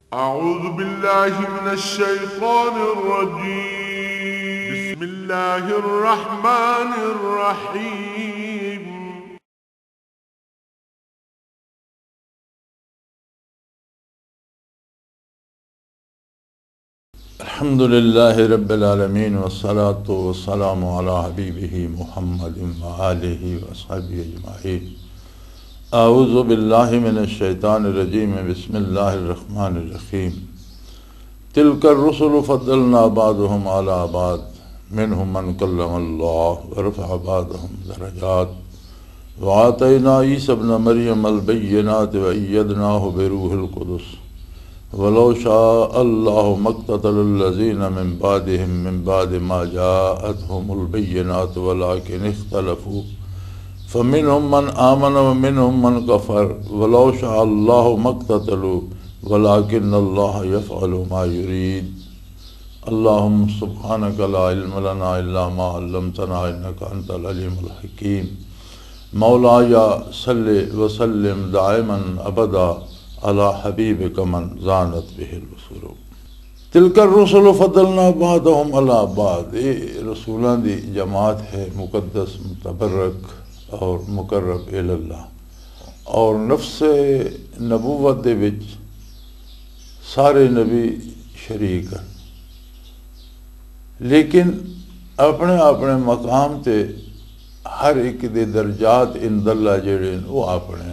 أعوذ بالله من الشيطان الرجيم. بسم الله الرحمن الرحيم. الحمد لله رب العالمين والصلاة والسلام على حبيبه محمد وآله وصحبه أجمعين. اعوذ باللہ من الشیطان الرجیم. بسم اللہ الرحمن الرحیم. تلک الرسل فضلنا بعضهم على بعض منهم من کلم اللہ ورفع بعضهم درجات وآتینا عیسی ابن مریم البینات وأیدناہ بروح القدس ولو شاء اللہ ما اقتتل الذین من بعدهم من بعد ما جاءتهم البینات ولكن اختلفوا فمنهم من آمن ومنهم من كفر ولو شاء الله ما اقتتلوا ولكن الله يفعل ما يريد. اللهم سبحانك لا علم لنا إلا ما علمتنا إنك أنت العليم الحكيم. مولاي صل وسلم دائما أبدا على حبيبك من زانت به البصور. تلك الرسل فضلنا بعضهم على بعض. یہ رسولان دی جماعت ہے مقدس متبرک اور مقرب اللہ، اور نفس نبوت دے وچ سارے نبی شریک ہیں، لیکن اپنے اپنے مقام تے ہر ایک دے درجات اند اللہ جڑے وہ اپنے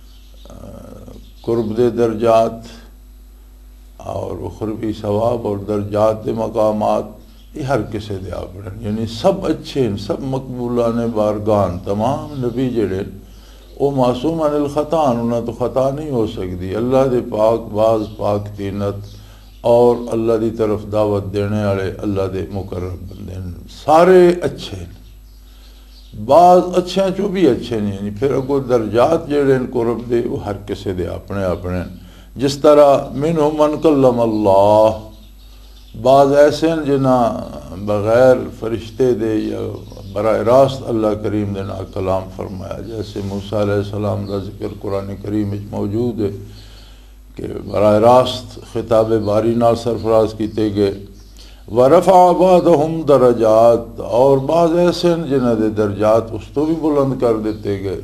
قرب دے درجات اور اخروی ثواب اور درجات دے مقامات یہ ہر کسی دے اپنے، یعنی سب اچھے ہیں، سب مقبولان بارگان. تمام نبی جڑے وہ معصوم عن الخطا، انہوں تو خطا نہیں ہو سکتی. اللہ دے پاک باز پاک تینت اور اللہ دی طرف دعوت دینے والے اللہ دے مقرب بندے ہیں، سارے اچھے ہیں. بعض اچھے چو بھی اچھے نہیں، یعنی پھر اگو درجات جڑے قرب دے وہ ہر کسی دے اپنے اپنے. جس طرح منہم من کلم اللہ، بعض ایسے ہیں جنہاں بغیر فرشتے دے یا براہ راست اللہ کریم دے نا کلام فرمایا، جیسے موسیٰ علیہ السلام کا ذکر قرآن کریم میں موجود ہے کہ براہ راست خطاب باری نال سرفراز کیتے گئے. ورفع بعضهم درجات، اور بعض ایسے ہیں جنہاں دے درجات اس تو بھی بلند کر دیتے گئے.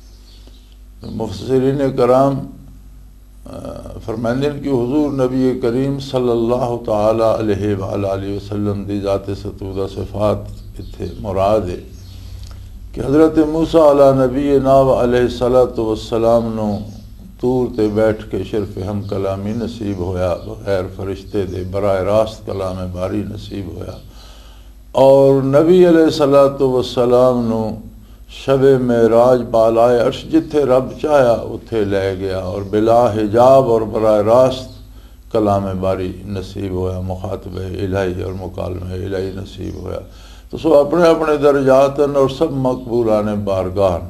مفسرین کرام فرمائندے کہ حضور نبی کریم صلی اللہ تعالی علیہ وآلہ وسلم دی ذات ستودہ صفات اتھے مراد ہے کہ حضرت موسیٰ علیہ نبینا علیہ السلام نو طور تے بیٹھ کے شرف ہم کلامی نصیب ہویا، بغیر فرشتے دے براہ راست کلام باری نصیب ہویا. اور نبی علیہ السلام نو شب معراج بالائے عرش جتھے رب چاہیا اتھے لے گیا، اور بلا حجاب اور براہ راست کلام باری نصیب ہویا، مخاطب الہی اور مکالمہ الہی نصیب ہویا. تو سو اپنے اپنے درجات ہیں اور سب مقبولان بارگاہ.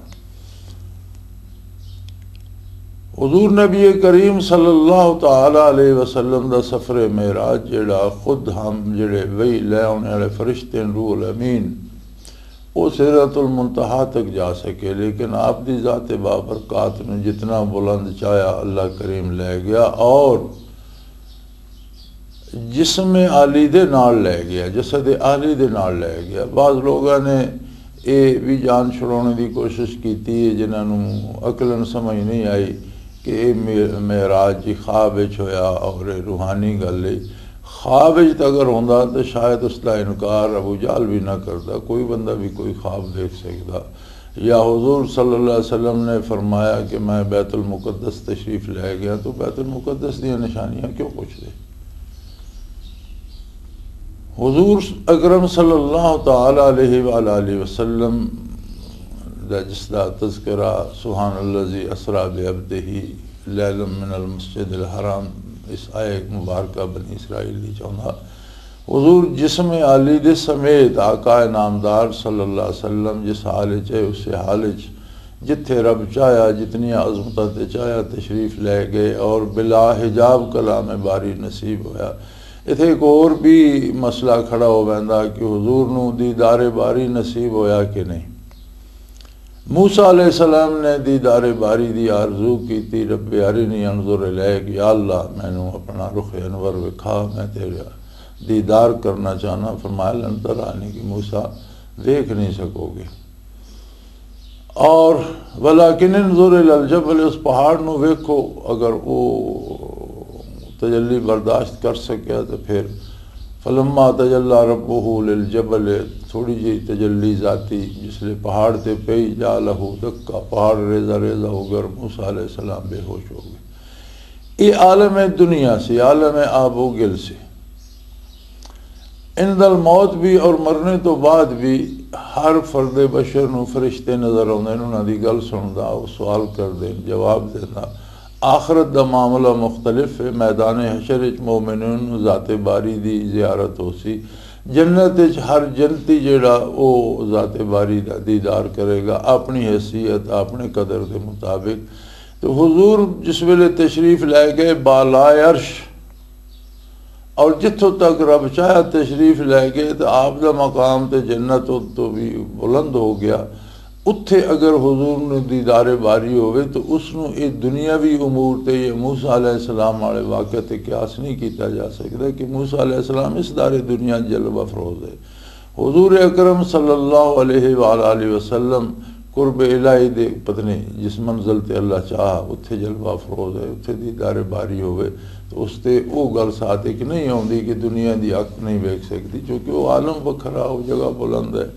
حضور نبی کریم صلی اللہ تعالی علیہ وسلم دا سفر معراج جڑا خود ہم جڑے وہی لے آنے والے فرشتے روح الامین وہ سدرۃ المنتہا تک جا سکے، لیکن آپ دی ذات بابرکات نے جتنا بلند چاہیا اللہ کریم لے گیا، اور جسم عالی دے نال لے گیا، جسد عالی دے نال لے گیا. بعض لوگوں نے یہ بھی جان چھڑانے دی کوشش کیتی ہے جنہاں نو عقلاً سمجھ نہیں آئی کہ یہ معراج جی خواب وچ ہویا اور روحانی گل ہے. خواب اگر ہوندا تو شاید اس کا انکار ابو جہل بھی نہ کرتا، کوئی بندہ بھی کوئی خواب دیکھ سکتا. یا حضور صلی اللہ علیہ وسلم نے فرمایا کہ میں بیت المقدس تشریف لے گیا، تو بیت المقدس دی نشانیاں کیوں پوچھ دے؟ حضور اکرم صلی اللہ تعالی علیہ وآلہ وسلم جس کا تذکرہ سبحان الذی اسریٰ بعبدہ لیلا من المسجد الحرام اس آئے مبارکہ بنی اسرائیل دی چاہتا. حضور جسم عالی دے سمیت آقا نامدار صلی اللہ علیہ وسلم جس حالچ ہے اس حالچ جتھے رب چاہیا جتنی عظمتہ چاہیا تشریف لے گئے، اور بلا حجاب کلام باری نصیب ہویا. اتھے ایک اور بھی مسئلہ کھڑا ہو بیندا کہ حضور نو دیدار باری نصیب ہویا کہ نہیں. موسیٰ علیہ السلام نے دیدار باری دی آرزو کی تھی، رب ارنی انظر الیک، یا اللہ میں نے اپنا رخ انور وکھا، میں تیرے دیدار کرنا چاہنا۔ فرمایا لن ترانی کہ موسیٰ دیکھ نہیں سکو گے، اور ولیکن انظر الی الجبل، اس پہاڑ نو ویکھو، اگر وہ تجلی برداشت کر سکیا تو پھر فلما تجلی ربہ للجبل، تھوڑی جی تجلی ذاتی جس لئے پہاڑ تے پئی، جعلہ دکا، پہاڑ ریزہ ریزہ ہو کر موسیٰ علیہ السلام بے ہوش ہو گئے۔ یہ عالم دنیا سے، عالم آب و گل سے، عند الموت بھی اور مرنے تو بعد بھی ہر فرد بشر نو فرشتے نظر آتے ہیں، انہوں دی گل سندا، وہ سوال کر دیں، جواب دینا۔ آخرت دا معاملہ مختلف ہے، میدان حشر وچ مومنون ذات باری دی زیارت ہو سی، جنت وچ ہر جنتی جڑا او ذات باری دا دیدار کرے گا اپنی حیثیت اپنے قدر دے مطابق۔ تو حضور جس ویلے تشریف لے گئے بالائے عرش، اور جتوں تک رب چاہیا تشریف لے گئے تو آپ دا مقام تے جنت تو بھی بلند ہو گیا۔ اتھے اگر حضور نے دیدار باری ہوئے تو اس نو یہ دنیاوی امور تے یہ موسیٰ علیہ السلام والے واقعہ تے قیاس نہیں کیتا جا سکتا کہ موسیٰ علیہ السلام اس دار دنیا جلوہ افروز ہے۔ حضور اکرم صلی اللہ علیہ وآلہ وسلم قرب الہی دے پتنے جس منزل تے اللہ چاہا اتھے جلوہ افروز ہے، اتھے دیدار باری ہوئے تو اس تے وہ گل ساتھ کہ نہیں ہوندی کہ دنیا دی حق نہیں بیک سکتی، چونکہ وہ عالم وکھرا، وہ جگہ بلند ہے۔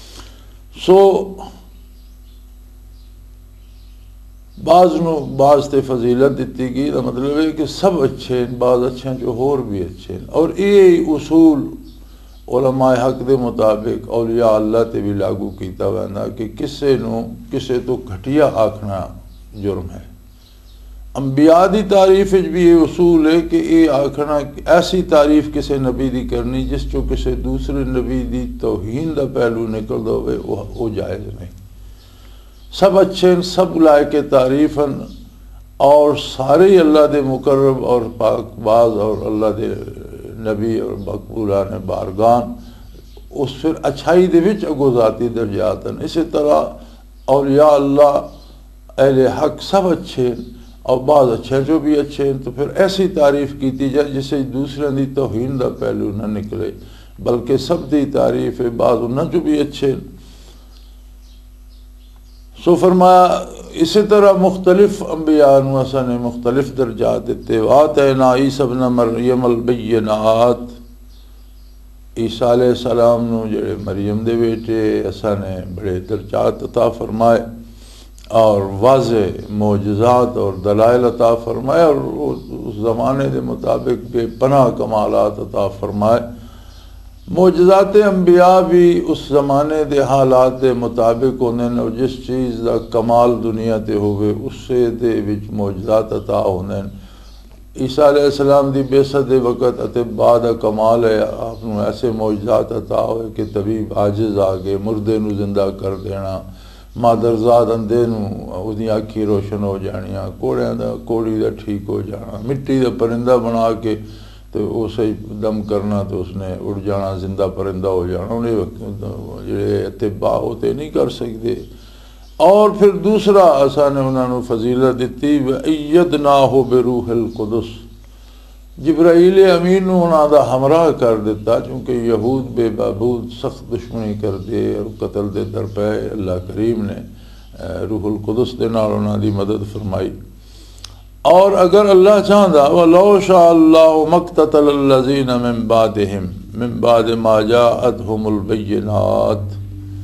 بعض تے فضیلت دیتی گئی، دا مطلب ہے کہ سب اچھے ہیں، بعض اچھے ہیں جو ہور بھی اچھے ہیں، اور یہ اصول علماء حق دے مطابق اولیاء اللہ تے بھی لاگو کیتا وینا کہ کسے تو گھٹیا آکھنا جرم ہے۔ انبیاء دی تعریف بھی یہ اصول ہے کہ یہ آکھنا ایسی تعریف کسے نبی دی کرنی جس چو کسے دوسرے نبی دی توہین دا پہلو نکل دو وہ جائز نہیں۔ سب اچھے ہیں، سب لائق تعریفاً، اور سارے اللہ دے مقرب اور پاک باز اور اللہ دے نبی اور مقبولان بارگان، اس پھر اچھائی دے وچ اگو ذاتی درجاتاً۔ اسی طرح اولیاء اللہ اہل حق سب اچھے ہیں، اور بعض اچھے جو بھی اچھے ہیں، تو پھر ایسی تعریف کیتی جائے جسے دوسرے دی توہین دا پہلو نہ نکلے، بلکہ سب دی تعریف ہے، بعض انہاں جو بھی اچھے ہیں۔ سو فرمایا اسی طرح مختلف انبیاء نواسا نے مختلف درجات دیتے۔ وآتینا عیسی ابن مریم البینات، عیسیٰ علیہ السلام نو جڑے مریم دے بیٹے اسا نے بڑے درجات عطا فرمائے اور واضح معجزات اور دلائل عطا فرمائے، اور اس زمانے دے مطابق بے پناہ کمالات عطا فرمائے۔ معجزات انبیاء بھی اس زمانے دے حالات دے مطابق ہونے، اور جس چیز دا کمال دنیا تے ہوئے اس سے دے وچ معجزات عطا ہونے۔ عیسیٰ علیہ السلام دی بعثت دے وقت اتے بعد کمال ہے، آپ نو ایسے معجزات عطا ہوئے کہ طبیب عاجز آگے مردے نو زندہ کر دینا، مادرزاد اندھے نو اودی آنکھی روشن ہو جانیاں، کوڑیاں دا کوڑی دا ٹھیک ہو جانا، مٹی دا پرندہ بنا کے تو اسے دم کرنا تو اس نے اڑ جانا، زندہ پرندہ ہو جانا، انہیں جڑے اتباع ہوتے نہیں کر سکتے۔ اور پھر دوسرا اساں نے انہوں نے فضیلت دیتی وَأَيَّدْنَاهُ بِرُوحِ الْقُدُسِ، جبرائیل امین انہوں دا ہمراہ کر دیتا، چونکہ یہود بے بابود سخت دشمنی کر دے اور قتل دے در پہ اللہ کریم نے روح القدس دے نال انہوں دی مدد فرمائی۔ اور اگر اللہ چاہتا وَلَوْ شَاءَ اللَّهُ مَقْتَتَلَ الَّذِينَ مِن بَعْدِهِمْ مِن بَعْدِ مَا جَاءَتْهُمُ الْبَيِّنَاتُ،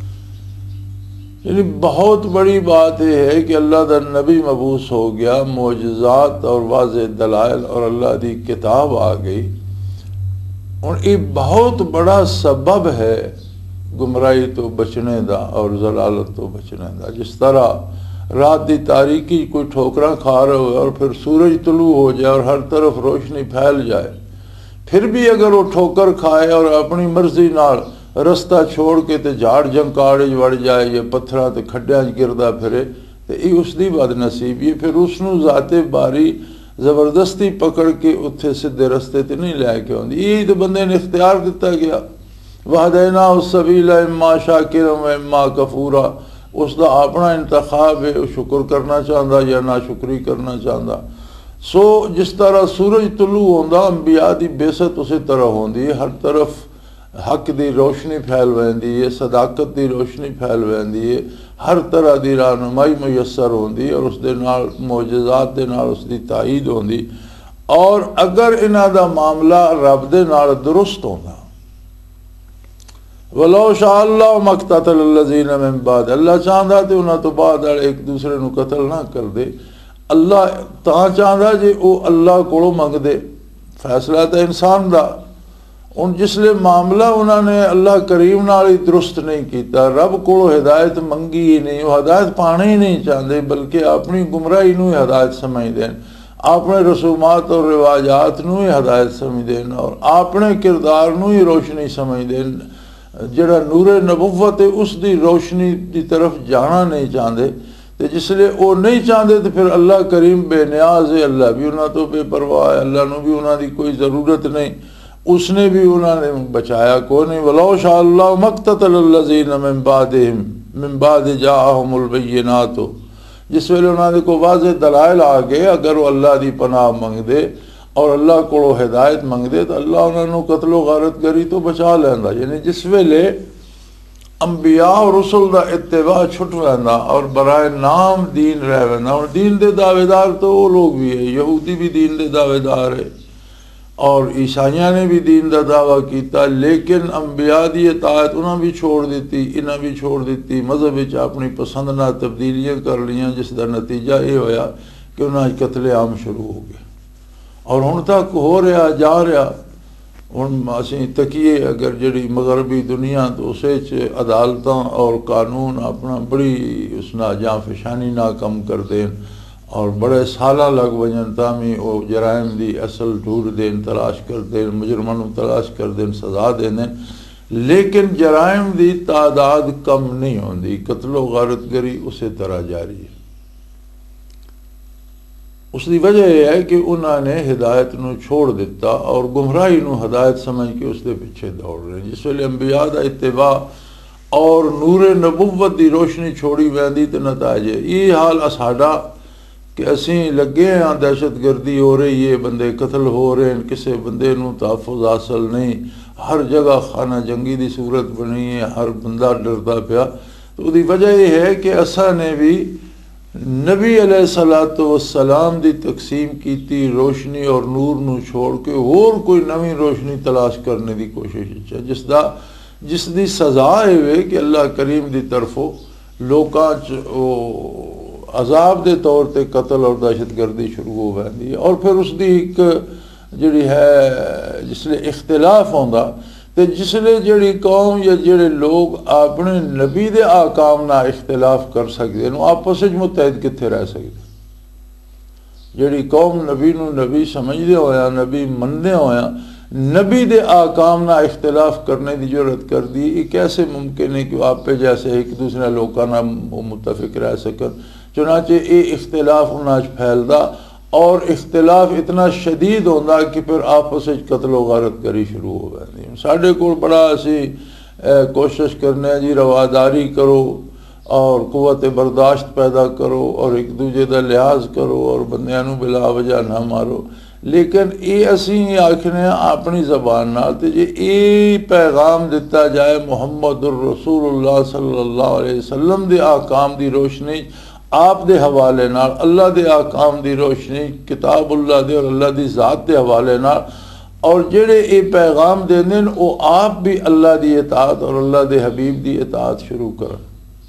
یعنی بہت بڑی بات یہ ہے کہ اللہ دا نبی مبعوث ہو گیا، معجزات اور واضح دلائل اور اللہ دی کتاب آ گئی، اور یہ بہت بڑا سبب ہے گمراہی تو بچنے دا اور ضلالت تو بچنے دا۔ جس طرح رات دی تاریکی کوئی ٹھوکراں کھا رہے ہو اور پھر سورج طلوع ہو جائے اور ہر طرف روشنی پھیل جائے، پھر بھی اگر وہ ٹھوکر کھائے اور اپنی مرضی نال رستہ چھوڑ کے تے جھاڑ جنکاڑ وڑ جائے یا پتھراں تے کھڈیاں گردا پھرے تو یہ اس دی بد نصیبی ہے، پھر اس نو ذات باری زبردستی پکڑ کے اتھے سدھے رستے تے نہیں لے کے آندی۔ یہ تو بندے نے اختیار دیتا گیا، وَهَدَيْنَاهُ السَّبِيلَ إِمَّا شَاكِرًا وَإِمَّا كَفُورًا، اس دا اپنا انتخاب ہے، شکر کرنا چاہتا یا ناشکری کرنا چاہتا۔ سو جس طرح سورج طلوع ہوندا انبیاء دی بعثت اسی طرح ہوندی ہے، ہر طرف حق دی روشنی پھیل ویندی ہے، صداقت دی روشنی پھیل ویندی ہے، ہر طرح دی رہنمائی میسر ہوندی اور اس دے نال معجزات دے نال اس دی تائید ہوندی۔ اور اگر انہاں دا معاملہ رب دے نال درست ہوندا، وَلَوْ شَاءَ اللَّهُ مَا اقْتَتَلَ الَّذِينَ مِن بَعْدِ، اللہ چاہتا تے انہاں تو بعد ایک دوسرے نو قتل نہ کر دے۔ اللہ تاں چاہتا جے او اللہ کولوں منگ دے، فیصلہ تے انسان دا۔ ان جس لئے معاملہ انہوں نے اللہ کریم نال ہی درست نہیں کیتا، رب کولوں ہدایت منگی ہی نہیں، وہ ہدایت پانے ہی نہیں چاہتے بلکہ اپنی گمراہی نو ہی ہدایت سمجھ دین، اپنے رسومات اور رواجات نو ہی ہدایت سمجھ دین اور اپنے کردار نو ہی روشنی سمجھ دین۔ جڑا نور نبوت ہے اس دی روشنی دی طرف جانا نہیں چاہتے، تو جس لئے وہ نہیں چاہتے تو پھر اللہ کریم بے نیاز ہے، اللہ بھی انہوں تو بے پرواہ ہے، اللہ نو بھی انہوں دی کوئی ضرورت نہیں، اس نے بھی انہوں نے بچایا کوئی نہیں۔ وَلَوْ شَاءَ اللَّهُ مَا اقْتَتَلَ الَّذِينَ مِن بَعْدِ جَاءَهُمُ الْبَيِّنَاتُ، جس ویلے انہوں نے کو واضح دلائل آگے، اگر وہ اللہ دی پناہ منگ دے اور اللہ کو ہدایت منگ دے تو اللہ انہوں نے قتل و غارت گری تو بچا لینا۔ یعنی جس ویلے انبیاء اور رسول دا اتباع چھٹ ویندا اور برائے نام دین رہ ویندا، اور دین دے دعوے دار تو وہ لوگ بھی ہے، یہودی بھی دین دے دعوے دار ہے اور عیسائیاں نے بھی دین دا دعویٰ کیتا، لیکن انبیاء دی اطاعت انہاں بھی چھوڑ دیتی، انہاں بھی چھوڑ دیتی، مذہب وچ اپنی پسند نہ تبدیلیاں کر لیاں، جس دا نتیجہ یہ ہویا کہ انہاں قتل عام شروع ہو گئے اور ہن تک ہو رہا جا رہا۔ ہن اسی تکیے اگر جڑی مغربی دنیا تو اسے عدالتاں اور قانون اپنا بڑی اس نا جاں فشانی نہ کم کر دین اور بڑے سالہ لگ وجن تامی وہ جرائم دی اصل ڈھونڈ دین، تلاش کر دین، مجرمانوں تلاش کر دین، سزا دین، لیکن جرائم دی تعداد کم نہیں ہوندی، قتل و غارت گری اسی طرح جاری ہے۔ اس دی وجہ یہ ہے کہ انہوں نے ہدایت نو چھوڑ دیتا اور گمراہی نو ہدایت سمجھ کے اس دے پیچھے دوڑ رہے ہیں۔ جس ویلے انبیاء دا اتباع اور نور نبوت دی روشنی چھوڑی ویندی تے نتائج یہ حال اساڈا کہ اسیں لگے ہیں دہشت گردی ہو رہی ہے، بندے قتل ہو رہے ہیں، کسے بندے نو تحفظ حاصل نہیں، ہر جگہ خانہ جنگی دی صورت بنی ہے، ہر بندہ ڈرتا پیا۔ تو دی وجہ یہ ہے کہ اساں نے بھی نبی علیہ السلام دی تقسیم کیتی روشنی اور نور نو چھوڑ کے اور کوئی نوی روشنی تلاش کرنے دی کوشش ہے، جس دی سزا ہے کہ اللہ کریم دی طرفوں لوکاں عذاب دے طور تے قتل اور دہشت گردی شروع ہو ویندی ہے۔ اور پھر اس دی ایک جڑی ہے جس لئے اختلاف ہوندا تے جس لئے جڑی قوم یا جڑے لوگ اپنے نبی دے آکام نہ اختلاف کر سکتے ہیں آپس وچ متحد کتھے رہ سکتے؟ جڑی قوم نبی نو نبی سمجھدے ہویا، نبی مندے ہویا، نبی دے آکام نہ اختلاف کرنے دی جرات کر دی، یہ کیسے ممکن ہے کہ آپ پہ جیسے ایک دوسرے لوگاں نہ متفق رہ سکن؟ چنانچہ یہ اختلاف انہاں پھیلدا اور اختلاف اتنا شدید ہوتا کہ پھر آپس قتل و غارت کری شروع ہو گئی۔ ساڈے کو بڑا اسی کوشش کرنے جی رواداری کرو اور قوت برداشت پیدا کرو اور ایک دوجے دا لحاظ کرو اور بندیاں نو بلا وجہ نہ مارو، لیکن یہ اسی آکھنے اپنی زبان نال تے جے یہ پیغام دیتا جائے محمد الرسول اللہ صلی اللہ علیہ وسلم دے آکام دی روشنی، آپ دے حوالے نال اللہ دے آکام دی روشنی، کتاب اللہ دے اور اللہ دی ذات دے حوالے نال، اور جڑے اے پیغام دیندے او آپ بھی اللہ دی اطاعت اور اللہ دے حبیب دی اطاعت شروع کرن،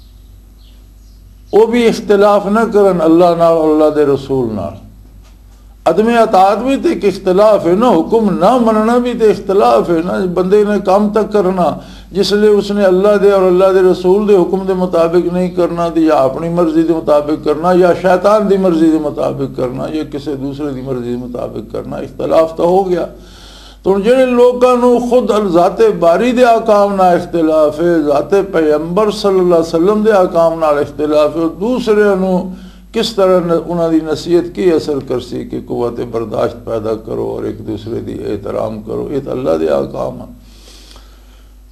او بھی اختلاف نہ کرن اللہ نال اور اللہ دے رسول نال۔ عدم اطاعت بھی تو ایک اختلاف ہے نا، حکم نہ مننا بھی تو اختلاف ہے نا، بندے نے کام تک کرنا جس لئے اس نے اللہ دے اور اللہ دے رسول دے حکم دے مطابق نہیں کرنا دی، یا اپنی مرضی دے مطابق کرنا، یا شیطان دی مرضی دے مطابق کرنا، یا کسی دوسرے دی مرضی دے مطابق کرنا، اختلاف تو ہو گیا۔ تو جڑے لوگاں نو خود ذات باری دے آکام نہ اختلاف ہے، ذات پیغمبر صلی اللہ علیہ وسلم دے آکام نہ اختلاف ہے، دوسرے نو کس طرح انہاں دی نصیحت کی اثر کرسی کہ قوت برداشت پیدا کرو اور ایک دوسرے دی احترام کرو، یہ تو اللہ دے آکام ہے۔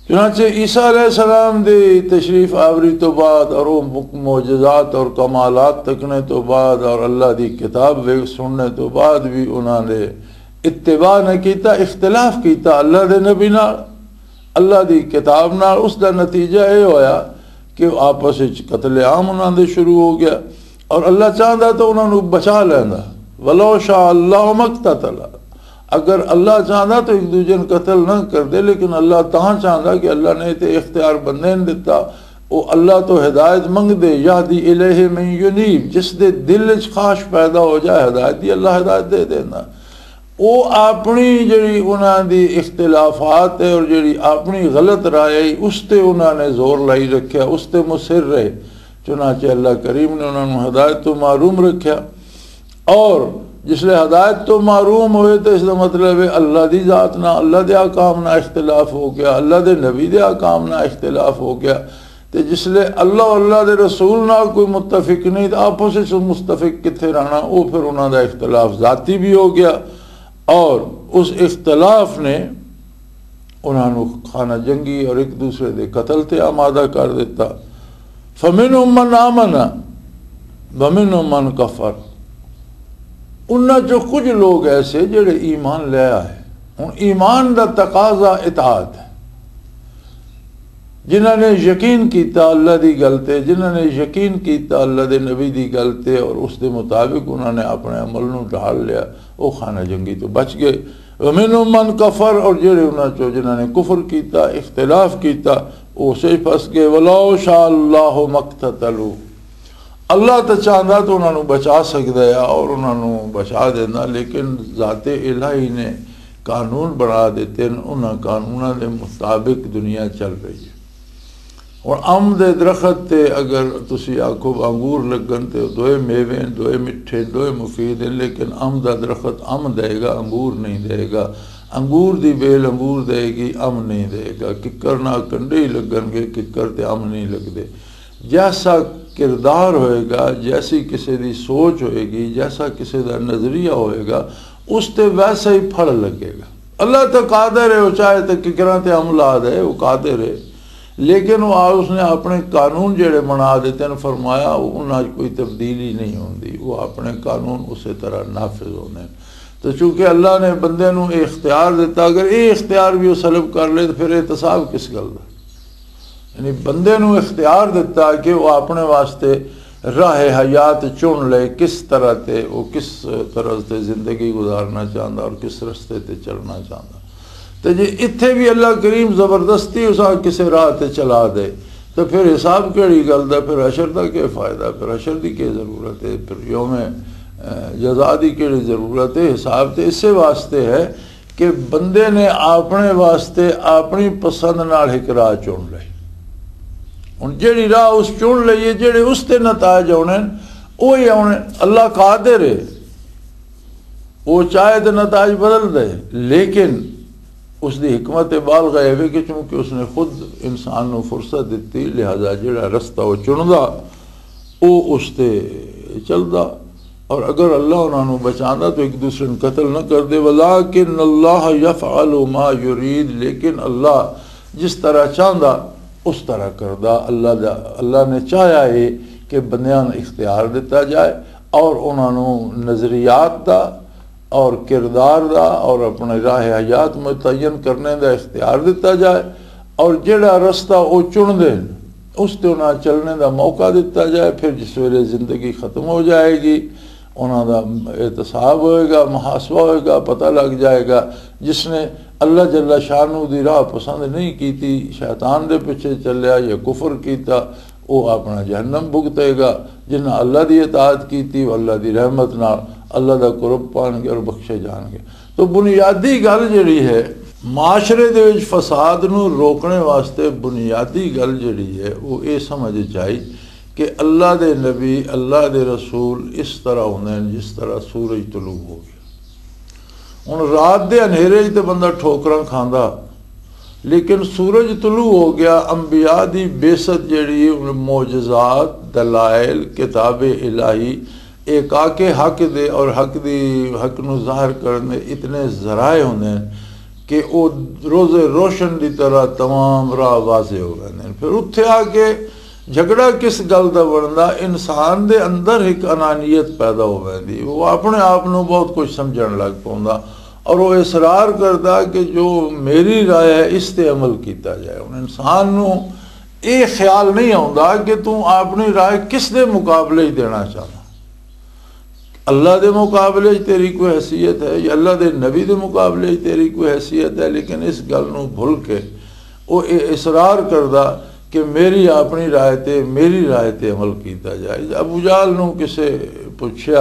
چنانچہ عیسیٰ علیہ السلام دی تشریف آوری تو بعد اور وہ معجزات اور کمالات تکنے تو بعد اور اللہ دی کتاب سننے تو بعد بھی انہوں نے اتباع نہ کیتا، اختلاف کیتا اللہ دے نبی نال، اللہ دی کتاب نال۔ اس دا نتیجہ یہ ہویا کہ آپس قتل عام انہوں دے شروع ہو گیا، اور اللہ چاہتا تو انہوں نے بچا لینا۔ وَلَوْ شَاءَ اللَّهُ مَا اقْتَتَلَ، اگر اللہ چاہتا تو ایک دوجے قتل نہ کر دے، لیکن اللہ تاں چاہتا کہ اللہ نے تے اختیار بندے نے دیتا، وہ اللہ تو ہدایت منگ دے، یہدی الیہ من ینیب، جس دے دل وچ خواہش پیدا ہو جائے ہدایت دی، اللہ ہدایت دے دینا۔ وہ اپنی جڑی انہوں دی اختلافات ہے اور جڑی اپنی غلط رائے اس تے انہوں نے زور لائی رکھیا، اس تے مصر رہے، چنانچہ اللہ کریم نے انہوں نے ہدایت تو معروم رکھیا۔ اور جس لئے ہدایت تو معروم ہوئے تو اس کا مطلب ہے اللہ دی ذات نہ، اللہ دے احکام نہ اختلاف ہو گیا، اللہ دے نبی دے احکام نہ اختلاف ہو گیا۔ تو جس لئے اللہ اور اللہ دے رسول نہ کوئی متفق نہیں، تو آپس سے مستفق کتنے رہنا، وہ پھر انہوں دا اختلاف ذاتی بھی ہو گیا، اور اس اختلاف نے انہوں نے خانہ جنگی اور ایک دوسرے دے قتل تے آمادہ کر دیتا۔ فَمِنْهُمْ مَنْ آمَنَ وَمِنْهُمْ مَنْ كَفَرَ، انہاں جو کچھ لوگ ایسے جڑے ایمان لے آئے، ان ایمان دا تقاضا اطاعت ہے، جنہوں نے یقین کیتا اللہ دی گلتے، جنہوں نے یقین کیتا اللہ دے نبی دی گلتے، اور اس دے مطابق انہوں نے اپنے عمل نو ڈھال لیا، وہ خانہ جنگی تو بچ گئے۔ وَمِنْهُمْ مَنْ كَفَرَ، اور جڑے انہاں چو جنہوں نے کفر کیتا، اختلاف کیتا، وہ سے پھنس گئے۔ وَلَوْ شَاءَ اللَّهُ مَا اقْتَتَلُوا، اللہ تو چاہتا تو انہوں نے بچا سکتا ہے اور انہوں نے بچا دینا، لیکن ذات الہی نے قانون بنا دیتے ہیں، انہوں قانونوں کے مطابق دنیا چل رہی ہے۔ اور ام دے درخت تے اگر تسی آکھو انگور لگن تے دوئے میوے دوئے مٹھے دوئے مفید ہیں، لیکن ام دا درخت ام دے گا، انگور نہیں دے گا، انگور دی بیل انگور دے گی، ام نہیں دے گا۔ ککر نہ کنڈے ہی لگن گے، ککر تے ام نہیں لگ دے۔ جیسا کردار ہوئے گا، جیسی کسی دی سوچ ہوئے گی، جیسا کسی دا نظریہ ہوئے گا، اس تے ویسا ہی پھل لگے گا۔ اللہ تو قادر ہے، وہ چاہے تو ککراں تے ام لا دے، وہ قادر ہے، لیکن وہ اس نے اپنے قانون جڑے بنا دیتے ہیں، فرمایا انہاں کوئی تبدیلی نہیں ہوندی، وہ اپنے قانون اسی طرح نافذ ہونے۔ تو چونکہ اللہ نے بندے نو اختیار دیتا، اگر یہ اختیار بھی وہ سلب کر لے تو پھر احتساب کس گل دا؟ یعنی بندے نو اختیار دیتا کہ وہ اپنے واسطے راہ حیات چن لے، کس طرح تے وہ کس طرح تے زندگی گزارنا چاہتا اور کس رستے تے چلنا چاہتا۔ تو جی اتھے بھی اللہ کریم زبردستی اسا کسی راہ تے چلا دے تو پھر حساب کیڑی گل دا، پھر حشر دا کیا فائدہ، پھر حشر دی کی ضرورت ہے، پھر یوم جزا دی کیڑی ضرورت ہے۔ حساب تے اسے واسطے ہے کہ بندے نے اپنے واسطے اپنی پسند نال ایک راہ چن لے، ہن جیڑی راہ اس چن لئیے، جیڑے اس تے نتائج آنے وہی آنے۔ اللہ قادر ہے، وہ چاہے تو نتائج بدل دے، لیکن اس دی حکمت بالغ ہے کہ چونکہ اس نے خود انسان نو فرصت دیتی، لہذا جڑا رستہ وہ چندا وہ اس تے چلدا۔ اور اگر اللہ انہوں نے بچانا تو ایک دوسرے نے قتل نہ کر دے۔ وَلَٰكِنَّ اللَّهَ يَفْعَلُ مَا يُرِيدُ، لیکن اللہ جس طرح چاہتا اس طرح کردہ۔ اللہ نے چاہیا ہے کہ بندیاں اختیار دیتا جائے اور انہوں نے نظریات دا اور کردار دا اور اپنے راہ حیات متعین کرنے دا اختیار دیتا جائے، اور جڑا رستہ وہ چن دیں اس تے انہیں چلنے دا موقع دیتا جائے۔ پھر جس ویلے زندگی ختم ہو جائے گی، انہوں دا احتساب ہوئے گا، محاسبہ ہوئے گا، پتہ لگ جائے گا۔ جس نے اللہ جل شانہ دی راہ پسند نہیں کیتی، شیطان دے پیچھے چلیا یا کفر کیتا، وہ اپنا جہنم بھگتے گا۔ جنہیں اللہ دی اطاعت کیتی وہ اللہ دی رحمت نال اللہ دا قرب پان گے اور بخشے جان گے۔ تو بنیادی گل جڑی ہے معاشرے دے وچ فساد نو روکنے واسطے، بنیادی گل جڑی ہے وہ یہ سمجھ چاہیے کہ اللہ دے نبی اللہ دے رسول اس طرح ہوندے ہیں جس طرح سورج طلوع ہو گیا۔ ہن رات دے اندھیرے تے بندہ ٹھوکراں کھاندا، لیکن سورج طلوع ہو گیا، انبیاء دی بعثت جڑی معجزات، دلائل، کتاب الہی ایک آکے حق دے اور حق نو ظاہر کرنے اتنے ذرائع ہوندے ہیں کہ وہ روز روشن کی طرح تمام راہ واضح ہو گئے. پھر اتنے آ کے جھگڑا کس گل کا بنتا؟ انسان دے اندر ایک انانیت پیدا ہو گئی، وہ اپنے آپ کو بہت کچھ سمجھن لگ پاؤں اور وہ اصرار کرتا کہ جو میری رائے ہے اس تے عمل کیتا جائے. انسان نو یہ خیال نہیں آتا کہ تو اپنی رائے کس دے مقابلے ہی دینا چاہتا. اللہ دے مقابلے تیری کوئی حیثیت ہے یا اللہ دے نبی دے مقابلے تیری کوئی حیثیت ہے، لیکن اس گل نو بھول کے وہ اصرار کردا کہ میری اپنی رائے تے عمل کیتا جائے. ابو جہل نو کسے پوچھیا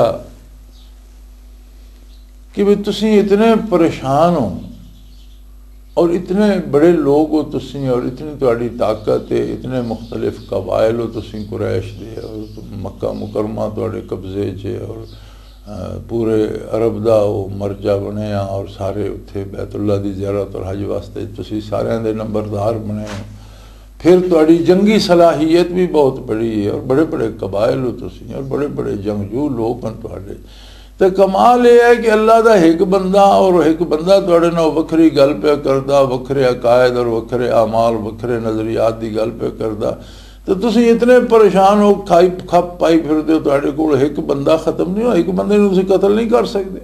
کہ بھی تسی اتنے پریشان ہو اور اتنے بڑے لوگ ہو تسی، اور اتنی تہاڈی طاقت ہے، اتنے مختلف قبائل ہو تسی قریش دے، اور مکہ مکرمہ تہاڈے قبضے چ، اور پورے عرب دا وہ مرجع بنیا، اور سارے اتھے بیت اللہ دی زیارت اور حج واسطے تسی سارے دے نمبردار بنے، پھر تہاڈی جنگی صلاحیت بھی بہت بڑی ہے، اور بڑے بڑے قبائل ہو تسی، اور بڑے بڑے جنگجو لوگ ہیں تہاڈے. تو کمال یہ ہے کہ اللہ دا ایک بندہ، اور ایک بندہ تہاڈے نال وکھری گل پہ کردا، وکھرے عقائد اور وکھرے اعمال، وکھرے نظریات دی گل پہ کردا، تو تسی اتنے پریشان ہو کھپ پائی پھردے ہو. تہاڈے کول ایک بندہ ختم نہیں ہو، ایک بندے نوں تسی قتل نہیں کر سکتے.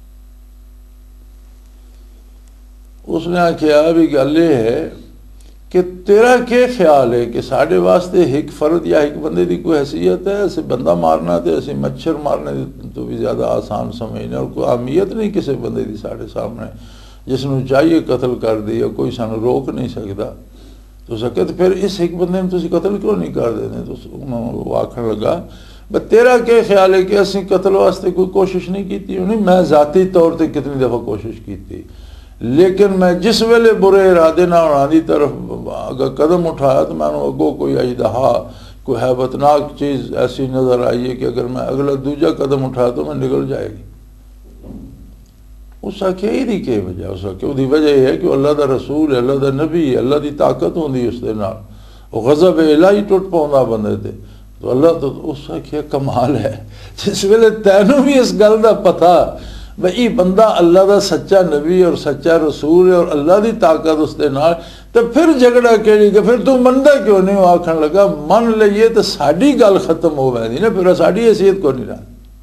اس نے آکھیا بھی گل یہ ہے کہ تیرا کیا خیال ہے کہ ساڈے واسطے ایک فرد یا ایک بندے دی کوئی حیثیت ہے؟ اسے بندہ مارنا تے اسے مچھر مارنے تو بھی زیادہ آسان سمجھنے، اور کوئی اہمیت نہیں کسی بندے دی ساڈے سامنے، جس نوں چاہیے قتل کر دی، اور کوئی سانو روک نہیں سکتا. تو سکت پھر اس ایک بندے نے تسی قتل کیوں نہیں کر دینے؟ تو وہ آکھن لگا تیرا کیا خیال ہے کہ اسی قتل واسطے کوئی کوشش نہیں کیتی؟ نہیں، میں ذاتی طور تے کتنی دفعہ کوشش کیتی، لیکن میں جس ویلے برے ارادے نہ دی طرف اگر قدم اٹھایا تو میں اگوں کوئی اجدہا، کوئی ہیبتناک چیز ایسی نظر آئی ہے کہ اگر میں اگلا دوجا قدم اٹھایا تو میں نکل جائے گی. اس آخیا یہ کی وجہ؟ اس آخیا وہ وجہ یہ ہے کہ اللہ دا رسول ہے، اللہ دا نبی ہے، اللہ دی طاقت ہوندی اس دے نال، وہ غضب الہی ٹوٹ پاؤندا بندے تے. تو اللہ تو اس آخیا کمال ہے، جس ویلے تینوں بھی اس گل دا پتہ بھئی بندہ اللہ دا سچا نبی اور سچا رسول ہے اور اللہ دی طاقت اس دے نال، تو پھر جھگڑا کیڑی کہ پھر تو مندا کیوں نہیں؟ آکھن لگا من لئیے تو ساڈی گل ختم ہو ویندی نا، پھر ساڈی حیثیت کو نہیں رہا.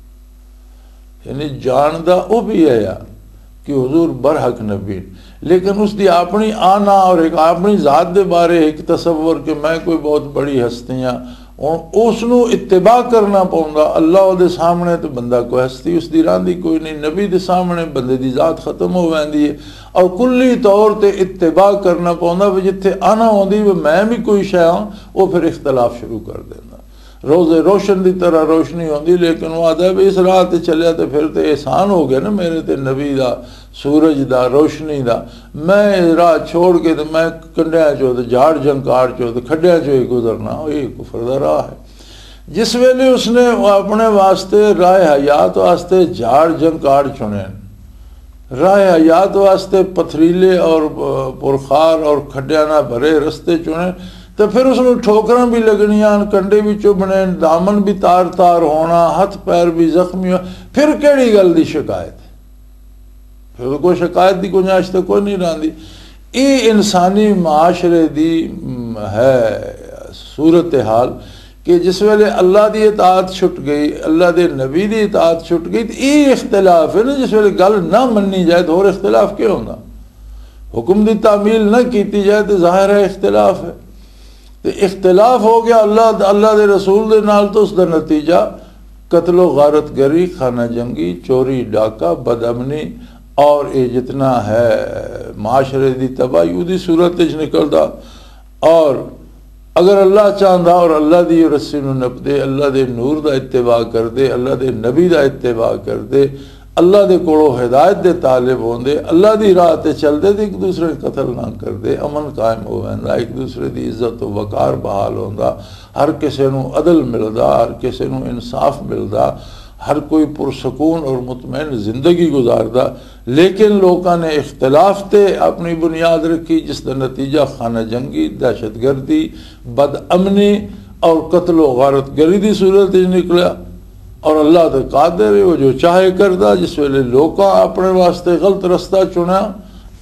یعنی جاندا وہ بھی ہے کہ حضور برحق نبی، لیکن اس دی اپنی آنا اور ایک اپنی ذات دے بارے ایک تصور کہ میں کوئی بہت بڑی ہستیاں، اس نو اتباع کرنا پاؤں گا. اللہ دے سامنے تو بندہ کوئی ہستی اس دی راندی کوئی نہیں، نبی دے سامنے بندے دی ذات ختم ہو ویندی ہے، اور کلی طور تے اتباع کرنا پاؤں گا. جتھے آنا ہوندی میں بھی کوئی شے ہوں، وہ پھر اختلاف شروع کر دینا. روز روشن دی طرح روشنی ہوندی، لیکن وہ آدھا ہے اس راہ تے چلیا تو پھر تے احسان ہو گیا نا میرے تے نبی دا، سورج دا، روشنی دا. میں راہ چھوڑ کے تو میں کنڈیاں چو جھاڑ جھنکار چو کھڈیاں چو ہی گزرنا، یہ کفر دا راہ ہے. جس ویلے اس نے اپنے واسطے راہ حیات واسطے جھاڑ جھنکار چنے، راہ حیات واسطے پتھریلے اور پرخار اور کھڈیاں نہ بھرے رستے چنے، تو پھر اس میں ٹھوکراں بھی لگنیاں، کنڈے بھی چبھنے، دامن بھی تار تار ہونا، ہاتھ پیر بھی زخمی ہو. پھر کیڑی گل دی شکایت؟ پھر کوئی شکایت دی گنجائش تو کوئی نہیں رہندی. یہ انسانی معاشرے دی ہے صورتحال کہ جس ویلے اللہ دی اطاعت چھٹ گئی، اللہ دے نبی دی اطاعت چھٹ گئی، تو یہ اختلاف ہے نا. جس ویلے گل نہ مننی جائے تو اور اختلاف کیوں ہونا؟ حکم دی تعمیل نہ کیتی جائے تو ظاہر ہے اختلاف ہے. تو اختلاف ہو گیا اللہ دے رسول دے نال، تو اس دا نتیجہ قتل و غارت گری، خانہ جنگی، چوری ڈاکہ، بد امنی، اور یہ جتنا ہے معاشرے دی تباہی دی صورت نکلدا. اور اگر اللہ چاہتا اور اللہ دی رسی نو نپ دے، اللہ دے نور دا اتباع کر دے، اللہ دے نبی دا اتباع کر دے، اللہ دے کولو ہدایت دے طالب ہوندے، اللہ دی راہ تے چل دے، ایک دوسرے قتل نہ کر دے، امن قائم ہو ویندا، ایک دوسرے دی عزت و وقار بحال ہوندا، ہر کسے نو عدل ملدا، ہر کسے نو انصاف ملدا، ہر کوئی پرسکون اور مطمئن زندگی گزاردا. لیکن لوگوں نے اختلاف تے اپنی بنیاد رکھی، جس کا نتیجہ خانہ جنگی، دہشت گردی، بد امنی اور قتل و غارت گری دی صورت نکلا. اور اللہ تو قادر ہے، وہ جو چاہے کردا. جس ویلے لوکاں اپنے واسطے غلط رستہ چنا،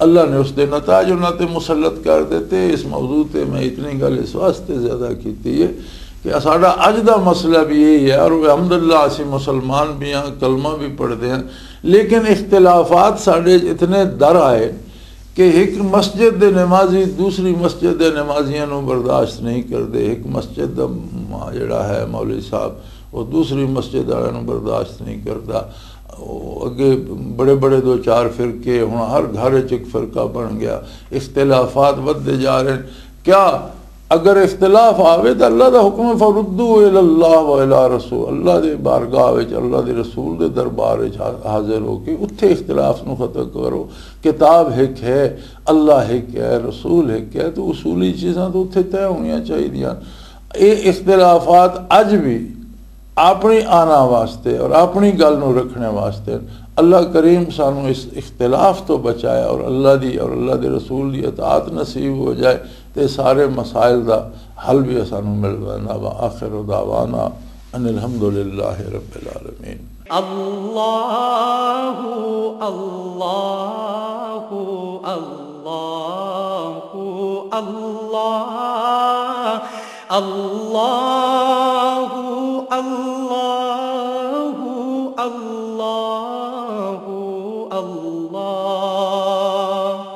اللہ نے اس دے نتائج انہوں تے مسلط کر دیتے. اس موضوع تے میں اتنی گل اس واسطے زیادہ کیتی ہے کہ ساڈا اج دا مسئلہ بھی یہی ہے، اور الحمدللہ اسی مسلمان بھی ہیں، کلمہ بھی پڑھتے ہیں، لیکن اختلافات ساڈے اتنے در آئے کہ ایک مسجد دے نمازی دوسری مسجد دے نمازیاں نو برداشت نہیں کرتے، ایک مسجد دا جڑا ہے مولوی صاحب وہ دوسری مسجد والے نو برداشت نہیں کرتا. اگے بڑے بڑے دو چار فرقے، ہوں ہر گھر ایک فرقہ بن گیا، اختلافات ودتے جا رہے ہیں. کیا اگر اختلاف آوے تو اللہ دا حکم فردو الی اللہ و الی رسول، اللہ دے بارگاہ وچ اللہ دے رسول دے دربار وچ حاضر ہو کے اتھے اختلاف نو ختم کرو. کتاب ایک ہے، اللہ ایک ہے، رسول ایک ہے، تو اصولی چیزاں تو اتھے طے ہونیاں چاہیے. یہ اختلافات اج بھی اپنی آنا واسطے اور اپنی گل نو رکھنے واسطے اللہ کریم سانو اس اختلاف تو بچایا اور اللہ دی اور اللہ دے رسول دی اطاعت نصیب ہو جائے تے سارے مسائل دا حل بھی سانو مل جانا. وآخر دعوانا ان الحمدللہ رب العالمین. اللہ اللہ اللہ اللہ اللہ اللہ اللہ اللہ